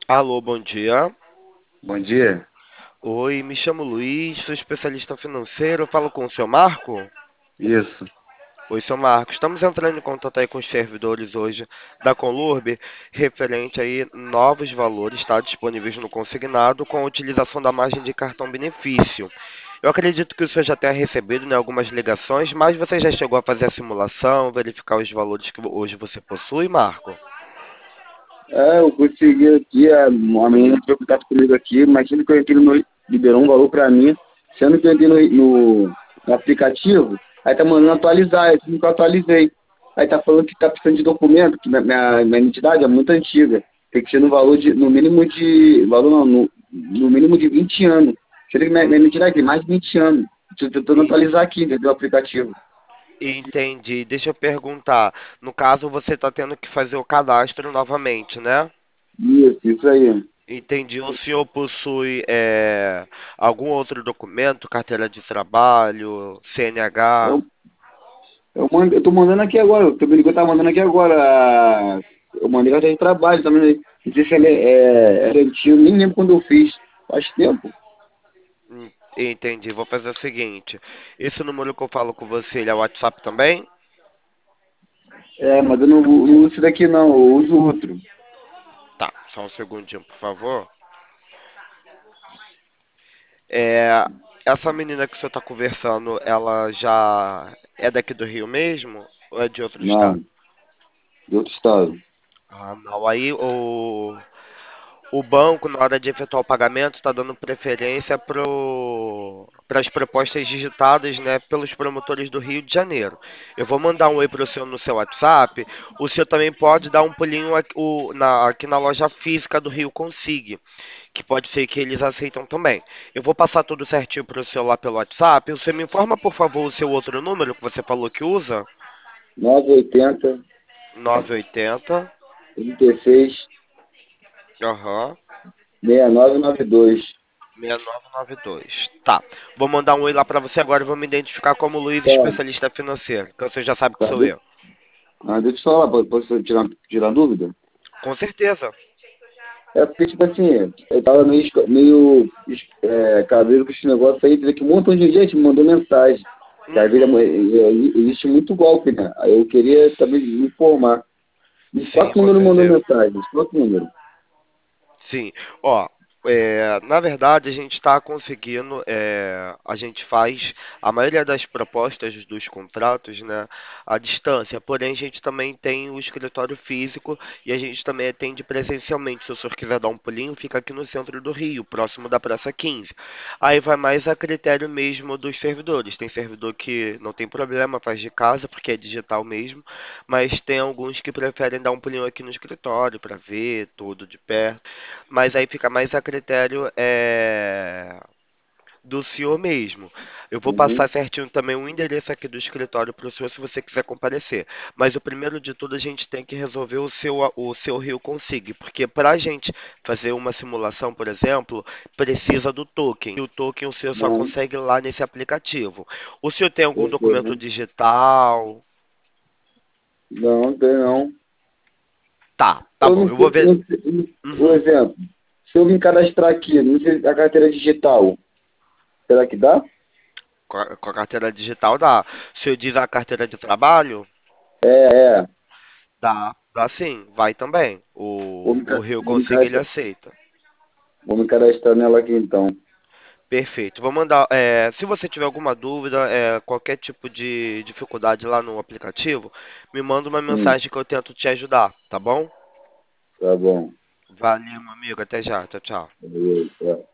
Alô, bom dia. Bom dia. Oi, me chamo Luiz, sou especialista financeiro. Eu falo com o seu Marco? Isso. Oi, seu Marco. Estamos entrando em contato aí com os servidores hoje da Conlurb, referente aí novos valores, está disponíveis no consignado com a utilização da margem de cartão benefício. Eu acredito que o senhor já tenha recebido, né, algumas ligações, mas você já chegou a fazer a simulação, verificar os valores que hoje você possui, Marco? Eu consegui aqui, a menina entrou em contato comigo aqui, imagina que eu entrei no, liberou um valor para mim, sendo que eu entrei no aplicativo, aí tá mandando atualizar, eu nunca atualizei. Aí tá falando que tá precisando de documento, que minha identidade é muito antiga, tem que ser no valor de, no mínimo de, valor não, no mínimo de 20 anos. Sendo que minha identidade tem mais de 20 anos. Tô tentando E atualizar aqui, dentro do aplicativo. entendi. Deixa eu perguntar. No caso, você está tendo que fazer o cadastro novamente, né? Isso aí. Entendi. O senhor possui algum outro documento, carteira de trabalho, CNH? Eu eu tô mandando aqui agora, o teu me ligou, tá mandando aqui agora. Eu mandei carta de trabalho também. Não sei se ela era antigo, nem lembro quando eu fiz. Faz tempo. Entendi. Vou fazer o seguinte. Esse número que eu falo com você, ele é WhatsApp também? Mas eu não uso esse daqui não, eu uso outro. Tá. Só um segundinho, por favor. É, essa menina que o senhor está conversando, ela já é daqui do Rio mesmo? Ou é de outro estado? Não, de outro estado. Ah, não. Aí o banco, na hora de efetuar o pagamento, está dando preferência para as propostas digitadas, né, pelos promotores do Rio de Janeiro. Eu vou mandar um oi para o senhor no seu WhatsApp. O senhor também pode dar um pulinho aqui na loja física do Rio Consigue, que pode ser que eles aceitam também. Eu vou passar tudo certinho para o senhor lá pelo WhatsApp. Você me informa, por favor, o seu outro número que você falou que usa? 980, 980. 36, Aham. 6992. 6992. Tá. Vou mandar um oi lá pra você agora e vou me identificar como Luiz, Tá, especialista financeiro. Que você já sabe que tá. sou eu. Deixa eu te falar, posso tirar dúvida? Com certeza. É porque, tipo assim, eu tava meio cabreiro com esse negócio aí, que um montão de gente me mandou mensagem. Que às vezes Uhum. existe muito golpe, né? Aí eu queria também me informar. Uns Sim, quatro com números mandou certeza. mensagem, uns quatro números. Sim, ó, na verdade a gente está conseguindo, a gente faz a maioria das propostas dos contratos, né, à distância, porém a gente também tem o escritório físico e a gente também atende presencialmente. Se o senhor quiser dar um pulinho, fica aqui no centro do Rio, próximo da Praça 15. Aí vai mais a critério mesmo dos servidores. Tem servidor que não tem problema, faz de casa porque é digital mesmo, mas tem alguns que preferem dar um pulinho aqui no escritório para ver tudo de perto. Mas aí fica mais a critério do senhor mesmo. Eu vou passar Uhum. certinho também o endereço aqui do escritório para o senhor se você quiser comparecer. Mas o primeiro de tudo a gente tem que resolver o seu Rio Consigue, porque para a gente fazer uma simulação, por exemplo, precisa do token. E o token o senhor só Não, consegue lá nesse aplicativo. O senhor tem algum eu sei, documento né? digital? Não, tem não. Tá Eu bom. não Eu vou sei, ver. um Uhum. exemplo, se eu me cadastrar aqui, não sei a carteira digital, será que dá? Com a carteira digital dá. O senhor diz a carteira de trabalho? É. Dá sim, vai também. Vou O Rio vou me Consiga ele cadastrar, aceita. vou me cadastrar nela aqui então. Perfeito. Vou mandar. Se você tiver alguma dúvida, qualquer tipo de dificuldade lá no aplicativo, me manda uma Sim, mensagem que eu tento te ajudar, tá bom? tá bom. Valeu, meu amigo. Até já. Tchau, tchau. Beleza.